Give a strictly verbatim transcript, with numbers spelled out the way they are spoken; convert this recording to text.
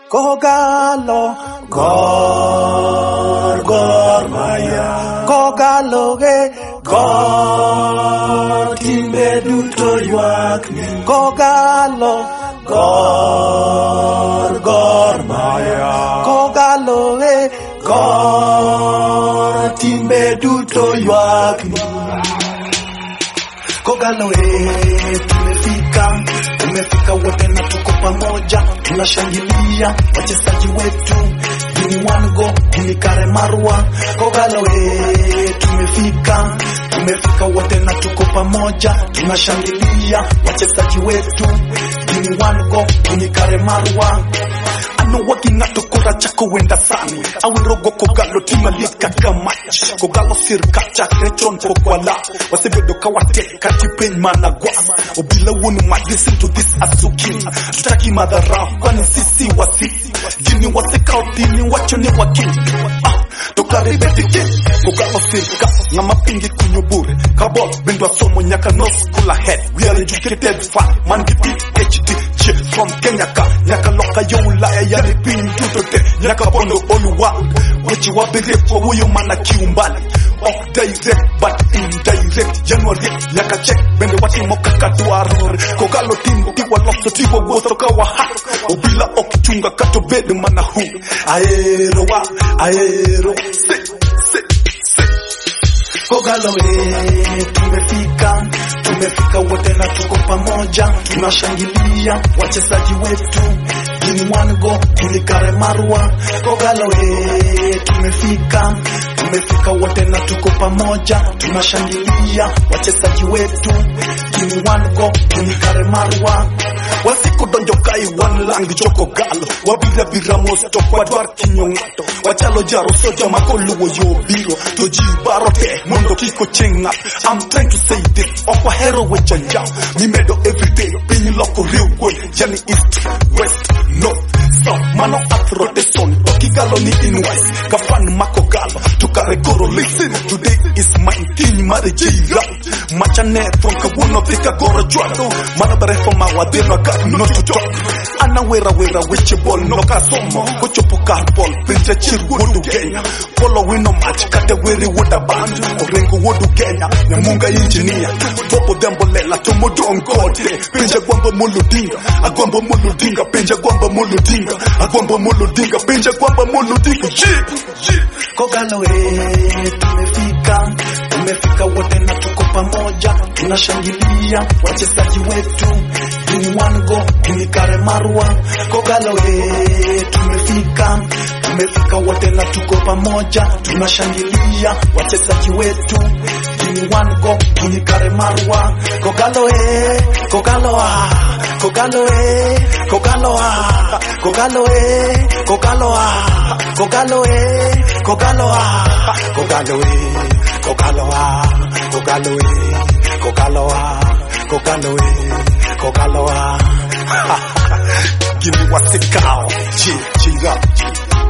Kogalo, Gor, Gor Mahia. Kogalo ge, Gor, timbe duto ywak ni. Kogalo, Gor, Gor Mahia. Kogalo ge, Gor, timbe duto ywak ni. Kogalo e, tumefika, tumefika wote na tuko pamoja, tunashangilia wachezaji wetu, ni one go, ni Kare Marwa. Kogalo e, tumefika, tumefika wote na tuko pamoja, tunashangilia wachezaji wetu, ni one go, ni Kare Marwa. Ano working at Kora chako wenda sani awirogo Kogalo tima lead kaka match Kogalo sirka chakre tron pokwala wasebedo kawate kati pen managwa obila wonu might listen to this asuki tutaki madhara kwani sisi wasisi jini wase kautini wacho ni wakini ah Tokare betike Kogalo sirka na mapingi kunyobure kabol bindwa somo nyaka no school ahead we are educated far man kipi H D chip from Kenya ka nyaka loka yo ulaya yani pin tutote nyaka bondo oluwa wachi wabere kwa huyo mana kiumbali off direct but indirect January nyaka check bende wati moka katuarore Kogalo timbo kiwa loso tibo woso kawa ha obila okichunga kato bede mana hu aero wa aero se se se Kogalo e tumefika tumefika wote na tuko pamoja tunashangilia wachezaji wetu ni one go ni Kare Marwa. Kogalo e tumefika tumefika wote na tuko pamoja tunashangilia wachezaji wetu ni one go ni Kare Marwa. Wasiko donjo kai one lang choko galo wabira bira mosto kwa dwar kinyongato wachalo jaro soja makoluwo yo biro toji barote mondo kiko chenga. I'm trying to say this okwa hero wechanja mi medo everyday pin loko real good yani east west north south mano afro de son Kigalo ni in wise kafan makogalo tukare goro listen today is my king marriage right machane from kabuno vika goro jwado mana bare for my wadeno got not to talk ana wera wera which ball no kasomo kochopo car ball pinje chiru wodu Kenya following no match kate weri woda band orengo wodu Kenya nyamunga engineer topo dembolela tomo don gote pinje gwamba muludinga agwamba muludinga pinje gwamba muludinga agwamba muludinga pinje gwamba muludinga jeep jeep Kogalo e tumefika tumefika wote na tuko pamoja tunashangilia wachezaji wetu ni one go ni Kare Marwa. Kogalo e tumefika tumefika wote na tuko pamoja tunashangilia wachezaji wetu ni one go ni Kare Marwa. Kogalo e Kogalo a Kogalo e Kogalo a Kogalo e Kogalo a Kogalo e Kogalo a Kogalo e Kogalo a Kogalo e Kogalo a Kogalo e Kogalo a Give me what's it called? G, G up.